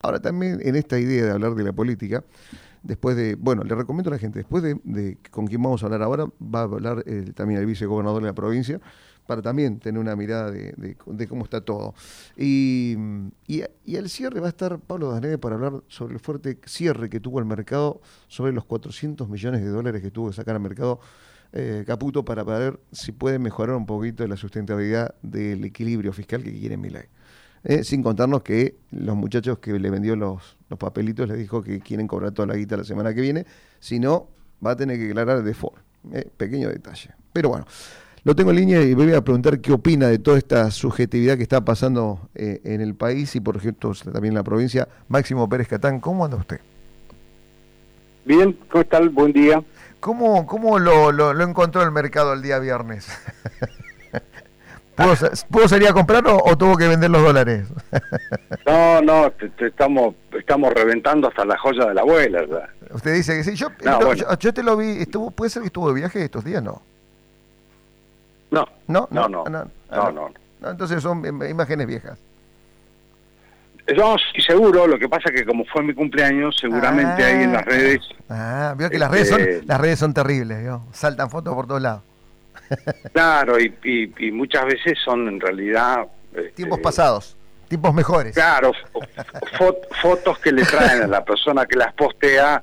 Ahora también en esta idea de hablar de la política, después de, bueno, le recomiendo a la gente, después de con quien vamos a hablar ahora, va a hablar también el vicegobernador de la provincia, para también tener una mirada de cómo está todo. Y al cierre va a estar Pablo Daneve para hablar sobre el fuerte cierre que tuvo el mercado, sobre los 400 millones de dólares que tuvo que sacar al mercado Caputo para ver si puede mejorar un poquito la sustentabilidad del equilibrio fiscal que quiere Milei. Sin contarnos que los muchachos que le vendió los papelitos les dijo que quieren cobrar toda la guita la semana que viene, si no, va a tener que declarar el default. Pequeño detalle. Pero bueno, lo tengo en línea y voy a preguntar qué opina de toda esta subjetividad que está pasando en el país y por ejemplo también en la provincia. Máximo Pérez Catán, ¿cómo anda usted? Bien, ¿cómo tal? Buen día. ¿Cómo lo encontró el mercado el día viernes? ¿Pudo salir a comprar o tuvo que vender los dólares? No, estamos reventando hasta la joya de la abuela, ¿verdad? Usted dice que sí. Yo te lo vi. ¿Puede ser que estuvo de viaje estos días? No. No. Entonces son imágenes viejas. Yo sí, seguro. Lo que pasa es que como fue mi cumpleaños, seguramente ahí en las redes. Vio que las redes son terribles, ¿vio? Saltan fotos por todos lados. Claro, y muchas veces son en realidad tiempos pasados, tiempos mejores. Claro, fotos que le traen a la persona que las postea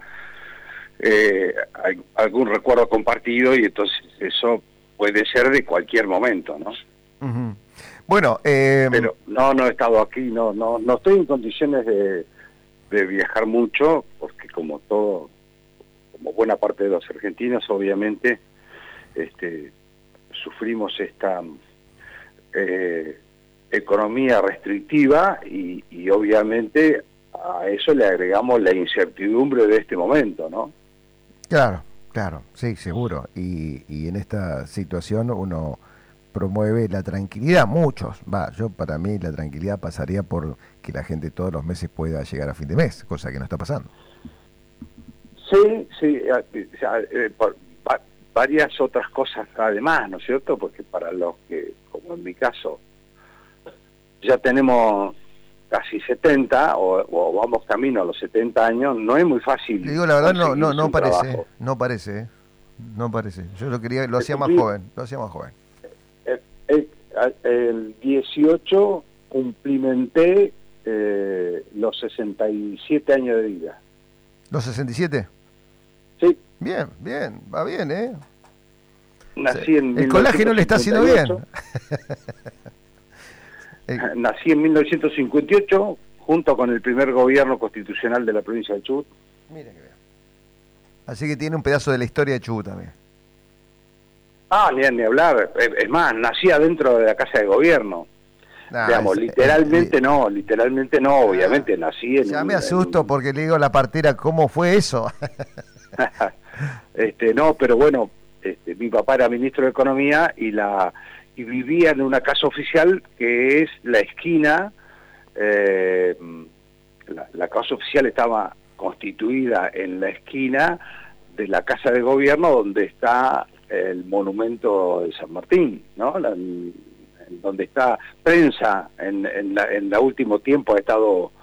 algún recuerdo compartido, y entonces eso puede ser de cualquier momento, ¿no? Uh-huh. Bueno, pero no he estado aquí, no estoy en condiciones de viajar mucho, porque como buena parte de los argentinos, obviamente, sufrimos esta economía restrictiva y obviamente a eso le agregamos la incertidumbre de este momento, ¿no? Claro, sí, seguro. Y en esta situación uno promueve la tranquilidad, para mí la tranquilidad pasaría por que la gente todos los meses pueda llegar a fin de mes, cosa que no está pasando. Sí, por varias otras cosas además, ¿no es cierto? Porque para los que, como en mi caso, ya tenemos casi 70 o vamos camino a los 70 años, no es muy fácil. Le digo la verdad, no parece. Yo lo hacía más joven. El 18 cumplimenté los 67 años de vida. ¿Los 67? Sí. Bien, va bien, ¿eh? Nací en el colágeno le está haciendo bien. Nací en 1958, junto con el primer gobierno constitucional de la provincia de Chubut. Mire que bien. Así que tiene un pedazo de la historia de Chubut también. Ni hablar. Es más, nací adentro de la casa de gobierno. Digamos, literalmente no, obviamente nací en... Ya me asusto porque le digo a la partera, ¿cómo fue eso? No, pero bueno, mi papá era ministro de Economía y vivía en una casa oficial que es la esquina. La casa oficial estaba constituida en la esquina de la casa de gobierno donde está el monumento de San Martín, ¿no? Donde está prensa, en el último tiempo ha estado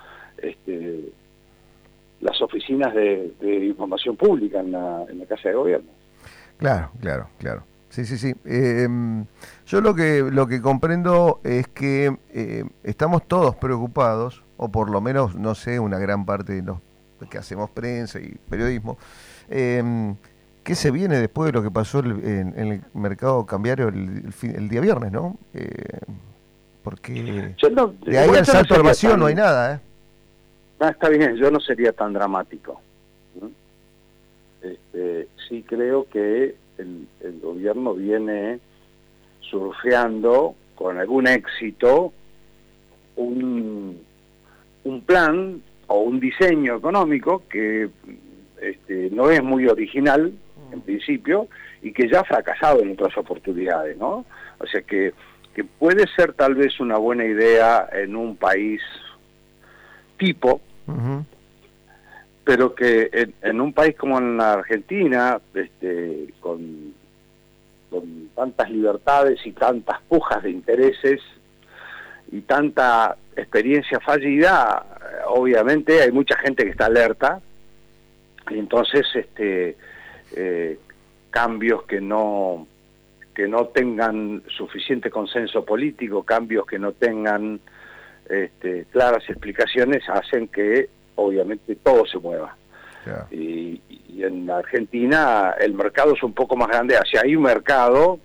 las oficinas de información pública en la Casa de Gobierno. Claro. Sí. Yo lo que comprendo es que estamos todos preocupados, o por lo menos, no sé, una gran parte de los que hacemos prensa y periodismo, ¿qué se viene después de lo que pasó en el mercado cambiario el día viernes, no? Porque de ahí al salto al vacío no hay nada, ¿eh? Está bien, yo no sería tan dramático. Sí creo que el gobierno viene surfeando con algún éxito un plan o un diseño económico que no es muy original en principio y que ya ha fracasado en otras oportunidades, ¿no? O sea que puede ser tal vez una buena idea en un país tipo, uh-huh, pero que en un país como en la Argentina, con tantas libertades y tantas pujas de intereses y tanta experiencia fallida, obviamente hay mucha gente que está alerta, y entonces cambios que no tengan suficiente consenso político, cambios que no tengan claras explicaciones, hacen que obviamente todo se mueva. Yeah. Y en Argentina el mercado es un poco más grande, hacia hay un mercado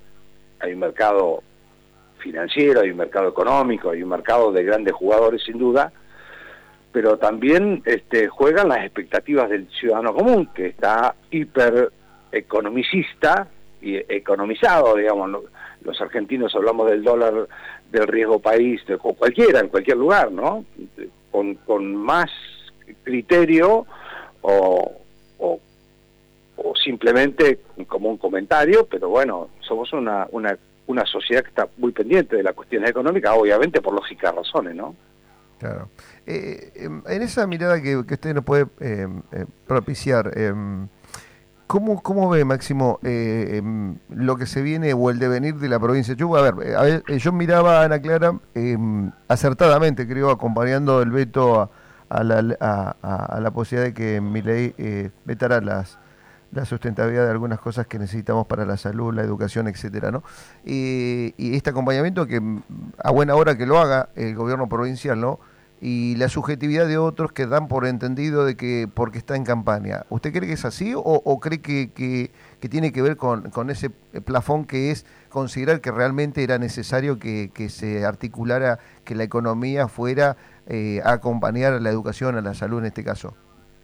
financiero, hay un mercado económico, hay un mercado de grandes jugadores sin duda, pero también juegan las expectativas del ciudadano común, que está hiper economicista y economizado, digamos. Los argentinos hablamos del dólar del riesgo país, o cualquiera, en cualquier lugar, ¿no? Con más criterio o simplemente como un comentario, pero bueno, somos una sociedad que está muy pendiente de las cuestiones económicas, obviamente por lógicas razones, ¿no? Claro. En esa mirada que usted nos puede propiciar, ¿cómo ve, Máximo, lo que se viene o el devenir de la provincia? Yo miraba a Ana Clara acertadamente, creo, acompañando el veto a la posibilidad de que Milei vetara la sustentabilidad de algunas cosas que necesitamos para la salud, la educación, etcétera, ¿no? Y este acompañamiento que a buena hora que lo haga el gobierno provincial, ¿no? Y la subjetividad de otros que dan por entendido de que porque está en campaña. ¿Usted cree que es así o cree que tiene que ver con ese plafón que es considerar que realmente era necesario que se articulara, que la economía fuera a acompañar a la educación, a la salud en este caso?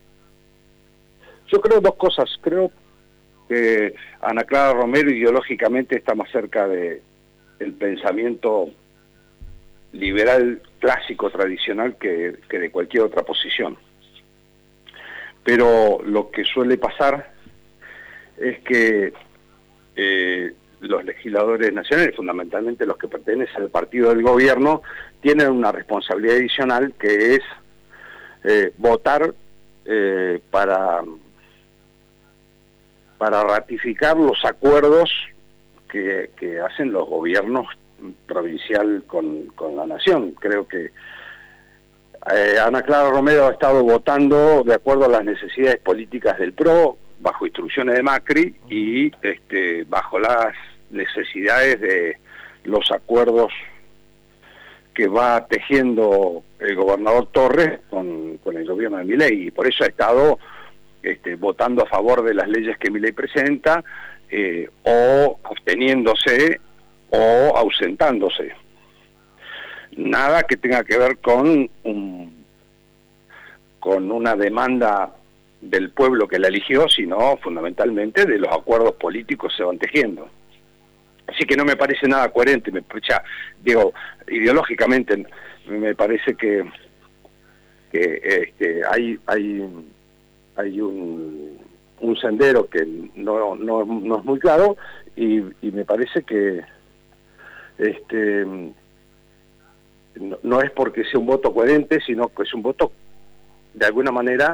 Yo creo dos cosas. Creo que Ana Clara Romero ideológicamente está más cerca del pensamiento liberal clásico tradicional que de cualquier otra posición. Pero lo que suele pasar es que los legisladores nacionales, fundamentalmente los que pertenecen al partido del gobierno, tienen una responsabilidad adicional que es votar para ratificar los acuerdos que hacen los gobiernos provincial con la nación. Creo que Ana Clara Romero ha estado votando de acuerdo a las necesidades políticas del PRO, bajo instrucciones de Macri, y bajo las necesidades de los acuerdos que va tejiendo el gobernador Torres con el gobierno de Milei, y por eso ha estado votando a favor de las leyes que Milei presenta, o absteniéndose o ausentándose. Nada que tenga que ver con una demanda del pueblo que la eligió, sino fundamentalmente de los acuerdos políticos que se van tejiendo. Así que no me parece nada coherente, ideológicamente me parece que hay un sendero que no es muy claro, y me parece que no es porque sea un voto coherente, sino que es un voto de alguna manera,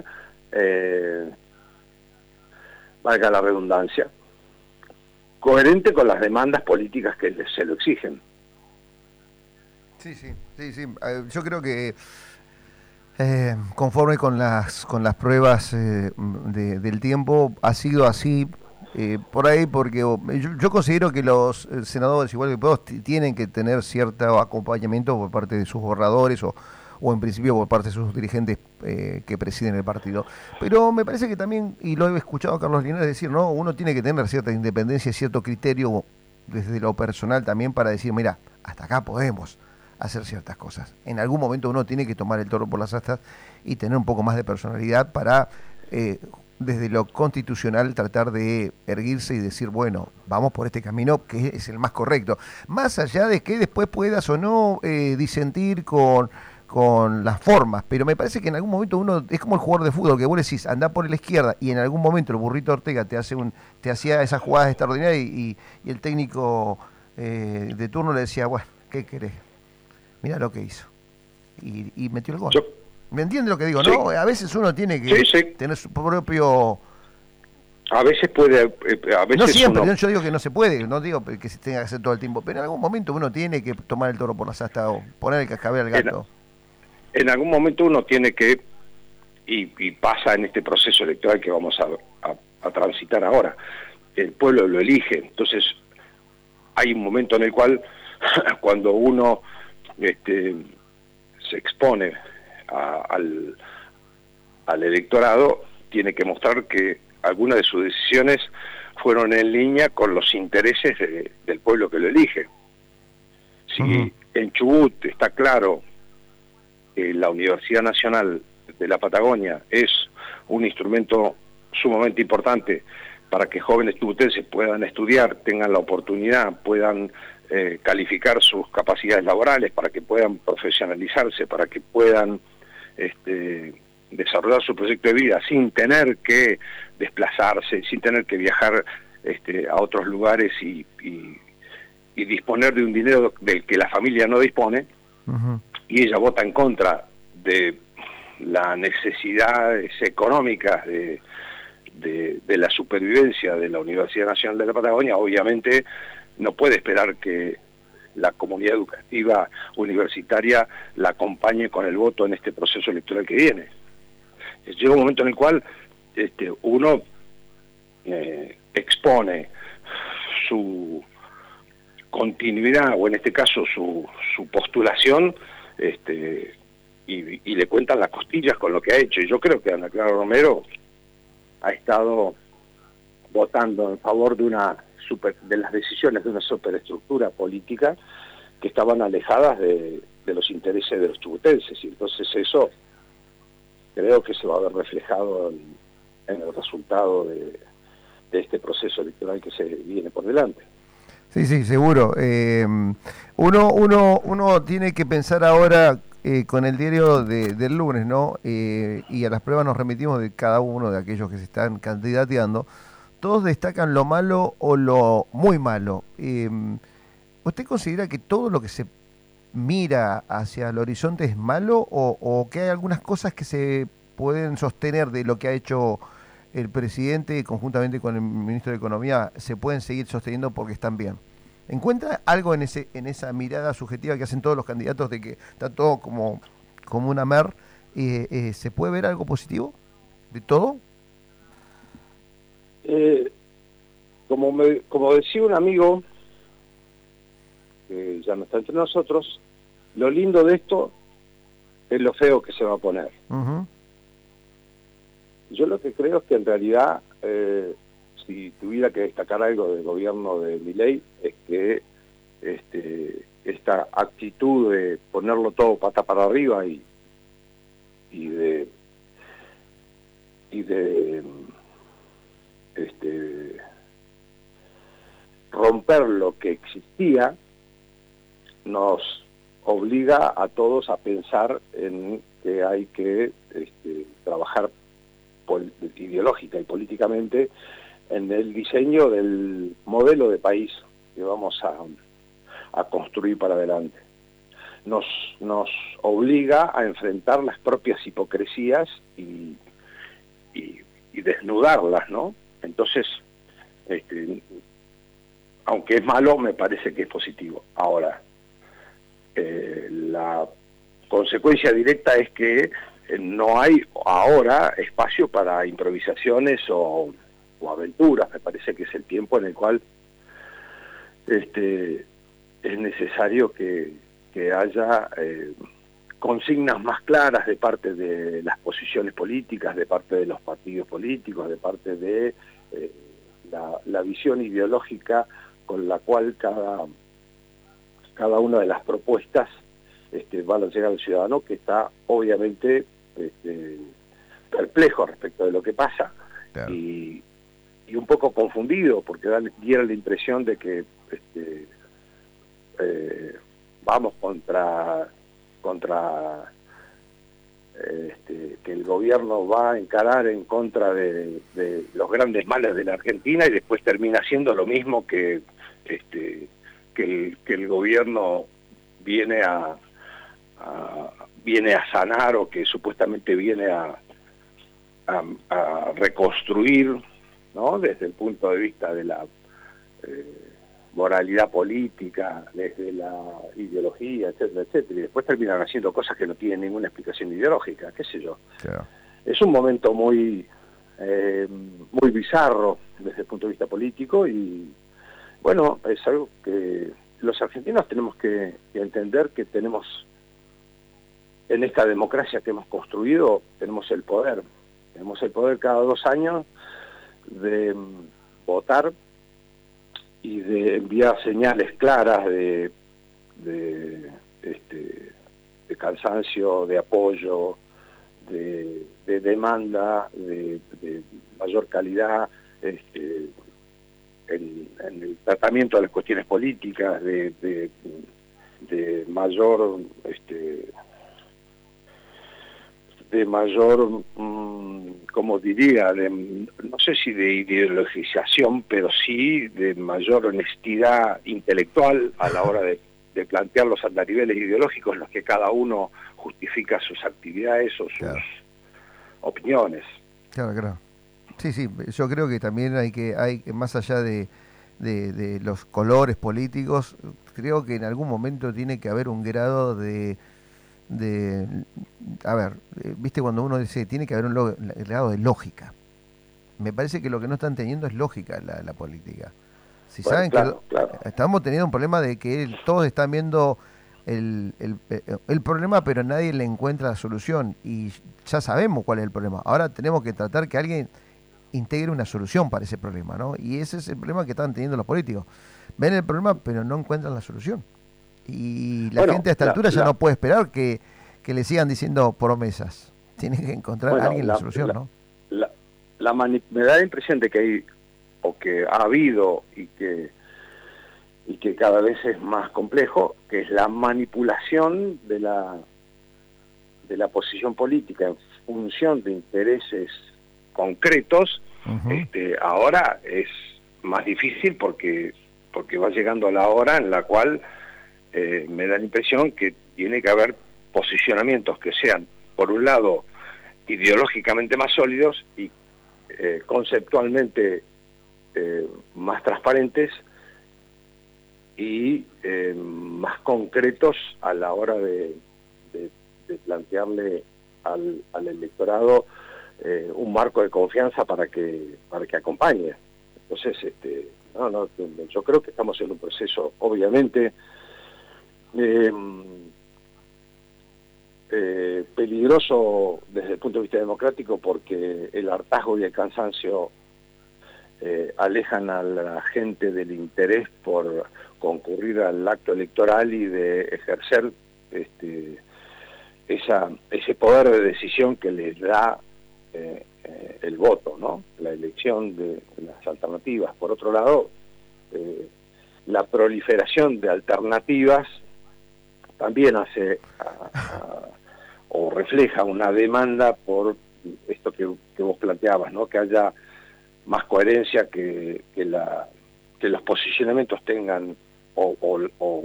valga la redundancia, coherente con las demandas políticas que se lo exigen. Sí. Yo creo que conforme con las pruebas del tiempo ha sido así. Por ahí, porque yo considero que los senadores, igual que todos, tienen que tener cierto acompañamiento por parte de sus borradores o en principio por parte de sus dirigentes que presiden el partido. Pero me parece que también, y lo he escuchado a Carlos Linares decir, ¿no? Uno tiene que tener cierta independencia y cierto criterio desde lo personal también para decir, mira, hasta acá podemos hacer ciertas cosas. En algún momento uno tiene que tomar el toro por las astas y tener un poco más de personalidad para desde lo constitucional tratar de erguirse y decir, bueno, vamos por este camino que es el más correcto. Más allá de que después puedas o no disentir con las formas, pero me parece que en algún momento uno, es como el jugador de fútbol, que vos decís, andá por la izquierda, y en algún momento el burrito Ortega te hacía esas jugadas extraordinarias y el técnico de turno le decía, bueno, ¿qué querés? Mirá lo que hizo. Y metió el gol. ¿Me entiende lo que digo? Sí. ¿No? A veces uno tiene que tener su propio... A veces puede... a veces no siempre, uno... yo digo que no se puede, no digo que se tenga que hacer todo el tiempo, pero en algún momento uno tiene que tomar el toro por las astas o poner el cascabel al gato. en algún momento uno tiene que, y pasa en este proceso electoral que vamos a transitar ahora, el pueblo lo elige, entonces hay un momento en el cual cuando uno se expone al electorado, tiene que mostrar que algunas de sus decisiones fueron en línea con los intereses del pueblo que lo elige. Si en Chubut está claro que la Universidad Nacional de la Patagonia es un instrumento sumamente importante para que jóvenes chubutenses puedan estudiar, tengan la oportunidad, puedan calificar sus capacidades laborales, para que puedan profesionalizarse, para que puedan desarrollar su proyecto de vida sin tener que desplazarse, sin tener que viajar a otros lugares y disponer de un dinero del que la familia no dispone, y ella vota en contra de las necesidades económicas de la supervivencia de la Universidad Nacional de la Patagonia, obviamente no puede esperar que la comunidad educativa universitaria la acompañe con el voto en este proceso electoral que viene. Llega un momento en el cual uno expone su continuidad, o en este caso su postulación, y le cuentan las costillas con lo que ha hecho. Y yo creo que Ana Clara Romero ha estado votando en favor de de las decisiones de una superestructura política que estaban alejadas de los intereses de los chubutenses, y entonces eso creo que se va a ver reflejado en el resultado de este proceso electoral que se viene por delante. Sí, sí, seguro. Uno tiene que pensar ahora con el diario del lunes, ¿no? Y a las pruebas nos remitimos de cada uno de aquellos que se están candidateando. Todos destacan lo malo o lo muy malo. ¿Usted considera que todo lo que se mira hacia el horizonte es malo, o que hay algunas cosas que se pueden sostener de lo que ha hecho el presidente conjuntamente con el ministro de Economía, se pueden seguir sosteniendo porque están bien? ¿Encuentra algo en esa mirada subjetiva que hacen todos los candidatos de que está todo como una mer? ¿Se puede ver algo positivo de todo? Como decía un amigo que ya no está entre nosotros, lo lindo de esto es lo feo que se va a poner. Yo lo que creo es que en realidad, si tuviera que destacar algo del gobierno de Milei, es que esta actitud de ponerlo todo pata para arriba y de romper lo que existía, nos obliga a todos a pensar en que hay que trabajar ideológica y políticamente en el diseño del modelo de país que vamos a construir para adelante. Nos obliga a enfrentar las propias hipocresías y desnudarlas, ¿no? Entonces, aunque es malo, me parece que es positivo. Ahora, la consecuencia directa es que no hay ahora espacio para improvisaciones o aventuras. Me parece que es el tiempo en el cual es necesario que haya consignas más claras de parte de las posiciones políticas, de parte de los partidos políticos, de parte de la visión ideológica con la cual cada una de las propuestas van a llegar al ciudadano, que está obviamente perplejo respecto de lo que pasa. Claro. Y un poco confundido, porque diera la impresión de que vamos contra que el gobierno va a encarar en contra de los grandes males de la Argentina, y después termina siendo lo mismo que el gobierno viene a sanar, o que supuestamente viene a reconstruir, ¿no? Desde el punto de vista de la moralidad política, desde la ideología, etcétera, etcétera, y después terminan haciendo cosas que no tienen ninguna explicación ideológica, qué sé yo. Claro. Es un momento muy muy bizarro desde el punto de vista político y bueno, es algo que los argentinos tenemos que entender que tenemos en esta democracia que hemos construido, tenemos el poder cada 2 años de votar y de enviar señales claras de cansancio, de apoyo, de demanda, de mayor calidad en el tratamiento de las cuestiones políticas, de mayor como diría, no sé si de ideologización, pero sí de mayor honestidad intelectual a la hora de plantear los andariveles ideológicos en los que cada uno justifica sus actividades o sus opiniones. Claro. Sí, yo creo que también hay más allá de los colores políticos, creo que en algún momento tiene que haber un grado viste cuando uno dice tiene que haber un grado de lógica. Me parece que lo que no están teniendo es lógica la política. Si bueno, saben claro. Estamos teniendo un problema de que todos están viendo el problema, pero nadie le encuentra la solución y ya sabemos cuál es el problema. Ahora tenemos que tratar que alguien integre una solución para ese problema, ¿no? Y ese es el problema que están teniendo los políticos. Ven el problema, pero no encuentran la solución. Y la gente a esta altura ya no puede esperar que le sigan diciendo promesas. Tiene que encontrar a alguien la solución, ¿no? Me da la impresión de que hay, o que ha habido, y que cada vez es más complejo, que es la manipulación de la posición política en función de intereses concretos. Ahora es más difícil porque va llegando a la hora en la cual me da la impresión que tiene que haber posicionamientos que sean, por un lado, ideológicamente más sólidos y conceptualmente más transparentes y más concretos a la hora de plantearle al electorado un marco de confianza para que acompañe. Entonces, yo creo que estamos en un proceso, obviamente, peligroso desde el punto de vista democrático, porque el hartazgo y el cansancio alejan a la gente del interés por concurrir al acto electoral y de ejercer ese poder de decisión que les da el voto, ¿no? La elección de las alternativas. Por otro lado, la proliferación de alternativas también hace o refleja una demanda por esto que vos planteabas, ¿no? Que haya más coherencia, que los posicionamientos tengan o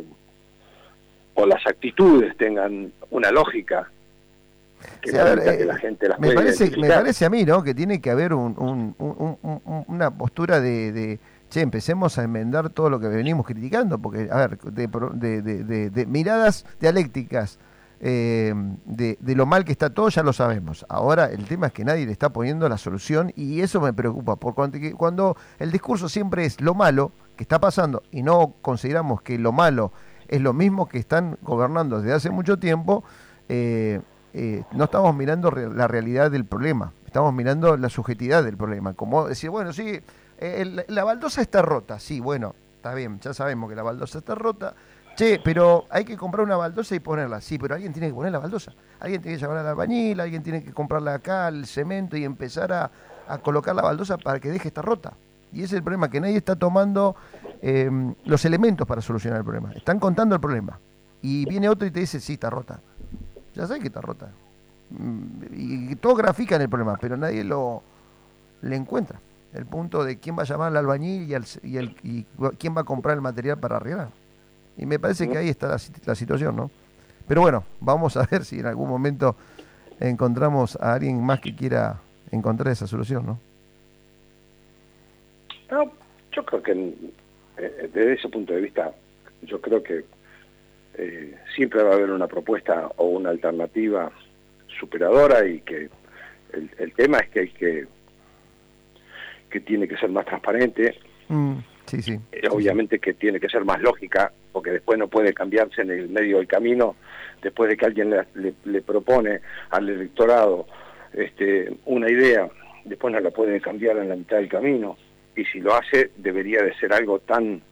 las actitudes tengan una lógica que, que la gente las pueda identificar. Me parece a mí, ¿no?, que tiene que haber una postura de che, empecemos a enmendar todo lo que venimos criticando, porque, a ver, de miradas dialécticas de lo mal que está todo, ya lo sabemos. Ahora el tema es que nadie le está poniendo la solución, y eso me preocupa, porque cuando el discurso siempre es lo malo que está pasando y no consideramos que lo malo es lo mismo que están gobernando desde hace mucho tiempo, no estamos mirando la realidad del problema, estamos mirando la subjetividad del problema, como decir, bueno, sí, la baldosa está rota, sí, bueno, está bien, ya sabemos que la baldosa está rota, che, pero hay que comprar una baldosa y ponerla, sí, pero alguien tiene que poner la baldosa, alguien tiene que llamar al albañil, alguien tiene que comprarla acá, el cemento, y empezar a colocar la baldosa para que deje estar rota. Y ese es el problema, que nadie está tomando los elementos para solucionar el problema, están contando el problema, y viene otro y te dice, sí, está rota. Ya sabes que está rota. Y todos grafican el problema, pero nadie le encuentra el punto de quién va a llamar al albañil y quién va a comprar el material para arreglar. Y me parece que ahí está la situación, ¿no? Pero bueno, vamos a ver si en algún momento encontramos a alguien más que quiera encontrar esa solución, ¿no? No, yo creo que desde ese punto de vista, yo creo que siempre va a haber una propuesta o una alternativa superadora, y que el tema es que tiene que ser más transparente. Sí. Obviamente que tiene que ser más lógica, porque después no puede cambiarse en el medio del camino, después de que alguien le propone al electorado una idea, después no la puede cambiar en la mitad del camino, y si lo hace debería de ser algo tan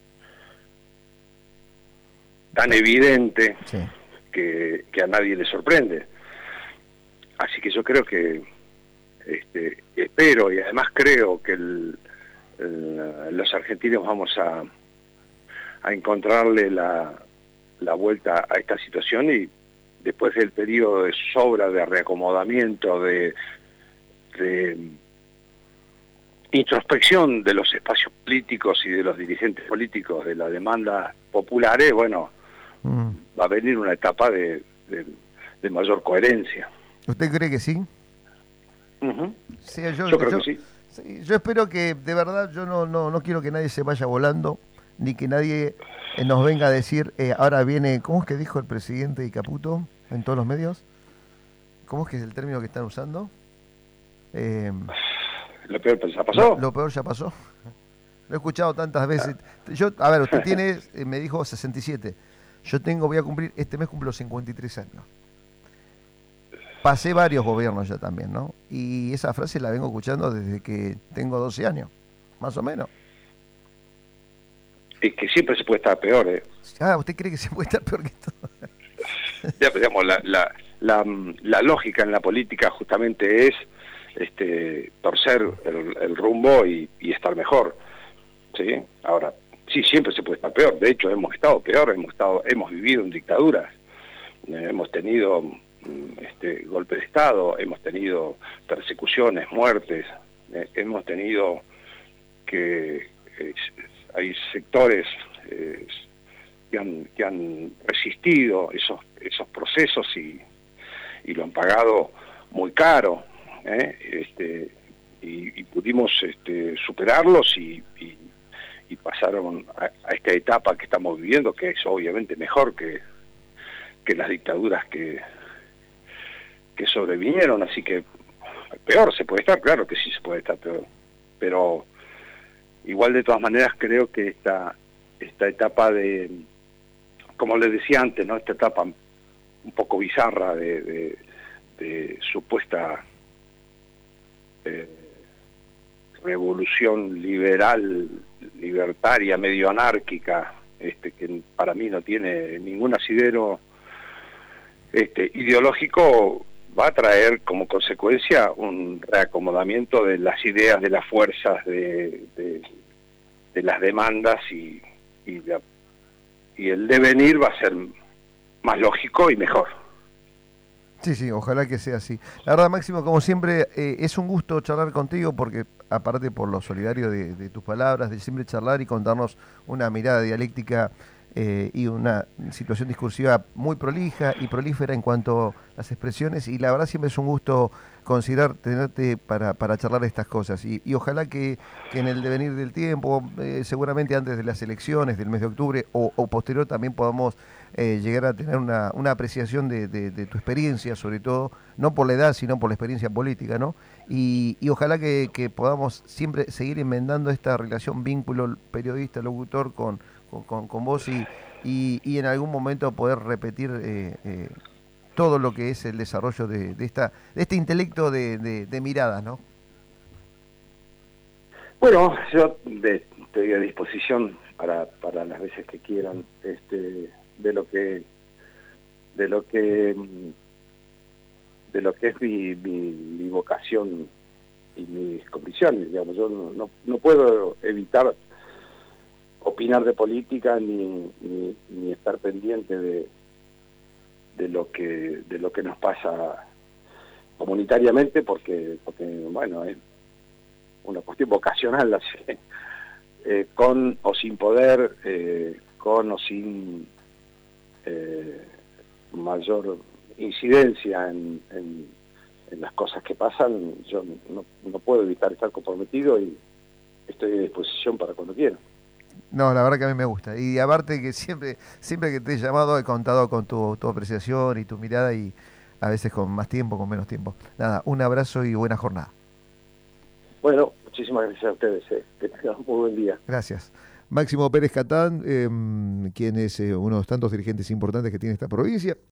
evidente, Sí. que a nadie le sorprende. Así que yo creo que espero, y además creo que los argentinos vamos a encontrarle la vuelta a esta situación, y después del periodo de sobra, de reacomodamiento, de introspección de los espacios políticos y de los dirigentes políticos, de las demandas populares, bueno, va a venir una etapa de mayor coherencia. ¿Usted cree que sí? Uh-huh. Sí, yo creo que sí. Sí, yo espero que, de verdad, yo no quiero que nadie se vaya volando, ni que nadie nos venga a decir, ahora viene, ¿cómo es que dijo el presidente de Caputo en todos los medios? ¿Cómo es que es el término que están usando? Lo peor ya pasó. Lo peor ya pasó. Lo he escuchado tantas veces. Yo, a ver, usted tiene, me dijo 67. Yo voy a cumplir, este mes cumplo 53 años. Pasé varios gobiernos ya también, ¿no? Y esa frase la vengo escuchando desde que tengo 12 años, más o menos. Es que siempre se puede estar peor, ¿eh? Ah, ¿usted cree que se puede estar peor que todo? Ya, digamos, la lógica en la política justamente es torcer el rumbo y estar mejor, ¿sí? Ahora, sí, siempre se puede estar peor. De hecho, hemos estado peor, hemos vivido en dictaduras, hemos tenido golpe de Estado, hemos tenido persecuciones, muertes, hemos tenido que hay sectores que han resistido esos procesos y lo han pagado muy caro, y pudimos superarlos y pasaron a esta etapa que estamos viviendo, que es obviamente mejor que las dictaduras que sobrevinieron. Así que peor se puede estar, claro que sí se puede estar peor, pero igual de todas maneras creo que esta etapa de, como les decía antes, ¿no?, esta etapa un poco bizarra de supuesta revolución liberal, libertaria, medio anárquica, que para mí no tiene ningún asidero ideológico, va a traer como consecuencia un reacomodamiento de las ideas, de las fuerzas, de las demandas, y el devenir va a ser más lógico y mejor. Sí, ojalá que sea así. La verdad, Máximo, como siempre, es un gusto charlar contigo, porque aparte por lo solidario de tus palabras, de siempre charlar y contarnos una mirada dialéctica y una situación discursiva muy prolija y prolífera en cuanto a las expresiones, y la verdad siempre es un gusto considerar tenerte para charlar estas cosas, y ojalá que en el devenir del tiempo, seguramente antes de las elecciones del mes de octubre o posterior, también podamos llegar a tener una apreciación de tu experiencia, sobre todo, no por la edad, sino por la experiencia política, ¿no? Y ojalá que podamos siempre seguir enmendando esta relación, vínculo periodista-locutor con vos, y en algún momento poder repetir todo lo que es el desarrollo de este intelecto de miradas, ¿no? Bueno, yo estoy a disposición para las veces que quieran, de lo que es mi vocación y mis convicciones. Digamos, yo no puedo evitar opinar de política ni estar pendiente de lo que nos pasa comunitariamente, porque bueno, es una cuestión vocacional, así, con o sin poder, con o sin mayor incidencia en las cosas que pasan. Yo no puedo evitar estar comprometido, y estoy a disposición para cuando quiera. No, la verdad que a mí me gusta. Y aparte que siempre que te he llamado he contado con tu apreciación y tu mirada y a veces con más tiempo, con menos tiempo. Nada, un abrazo y buena jornada. Bueno, muchísimas gracias a ustedes, que tengan un muy buen día. Gracias. Máximo Pérez Catán, quien es uno de los tantos dirigentes importantes que tiene esta provincia.